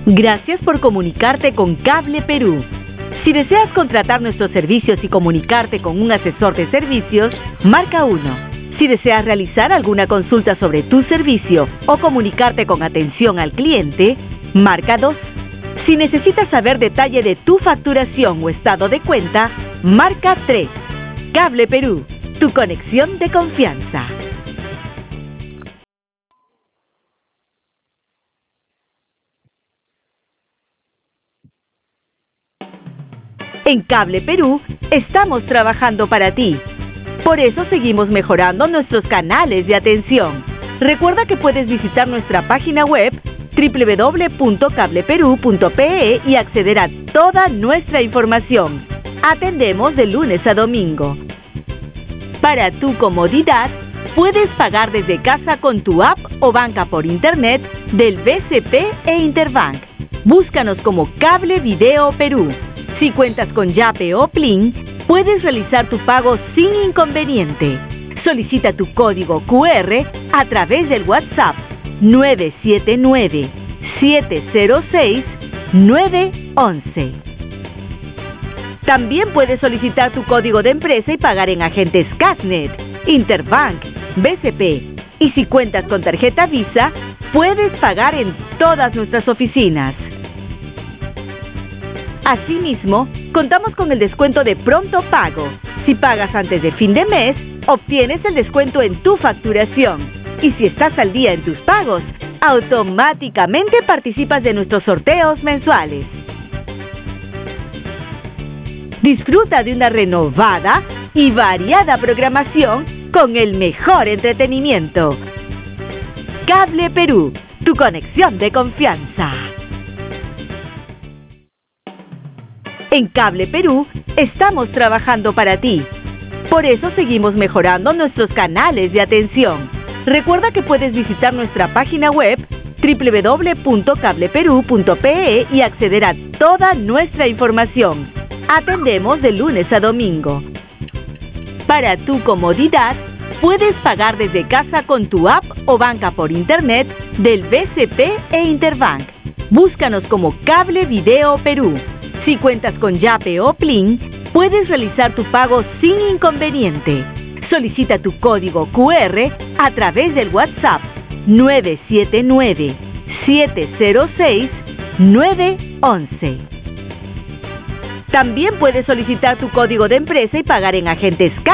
Gracias por comunicarte con Cable Perú. Si deseas contratar nuestros servicios y comunicarte con un asesor de servicios, marca 1. Si deseas realizar alguna consulta sobre tu servicio o comunicarte con atención al cliente, marca 2. Si necesitas saber detalle de tu facturación o estado de cuenta, marca 3. Cable Perú, tu conexión de confianza. En Cable Perú estamos trabajando para ti. Por eso seguimos mejorando nuestros canales de atención. Recuerda que puedes visitar nuestra página web www.cableperu.pe y acceder a toda nuestra información. Atendemos de lunes a domingo. Para tu comodidad, puedes pagar desde casa con tu app o banca por internet del BCP e Interbank. Búscanos como Cable Video Perú. Si cuentas con Yape o Plin, puedes realizar tu pago sin inconveniente. Solicita tu código QR a través del WhatsApp 979-706-911. También puedes solicitar tu código de empresa y pagar en agentes Casnet, Interbank, BCP. Y si cuentas con tarjeta Visa, puedes pagar en todas nuestras oficinas. Asimismo, contamos con el descuento de pronto pago. Si pagas antes de fin de mes, obtienes el descuento en tu facturación. Y si estás al día en tus pagos, automáticamente participas de nuestros sorteos mensuales. Disfruta de una renovada y variada programación con el mejor entretenimiento. Cable Perú, tu conexión de confianza. En Cable Perú estamos trabajando para ti. Por eso seguimos mejorando nuestros canales de atención. Recuerda que puedes visitar nuestra página web www.cableperu.pe y acceder a toda nuestra información. Atendemos de lunes a domingo. Para tu comodidad, puedes pagar desde casa con tu app o banca por internet del BCP e Interbank. Búscanos como Cable Video Perú. Si cuentas con Yape o Plin, puedes realizar tu pago sin inconveniente. Solicita tu código QR a través del WhatsApp 979-706-911. También puedes solicitar tu código de empresa y pagar en agentes